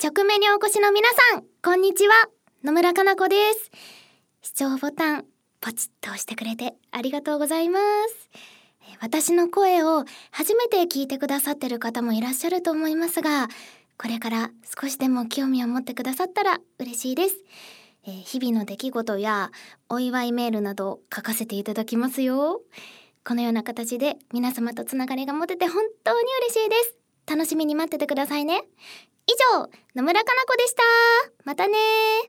直目にお越しの皆さん、こんにちは。野村かな子です。視聴ボタンポチッと押してくれてありがとうございます。私の声を初めて聞いてくださってる方もいらっしゃると思いますが、これから少しでも興味を持ってくださったら嬉しいです。日々の出来事やお祝いメールなど書かせていただきますよ。このような形で皆様とつながりが持てて本当に嬉しいです。楽しみに待っててくださいね。以上、野村かな子でした。またね。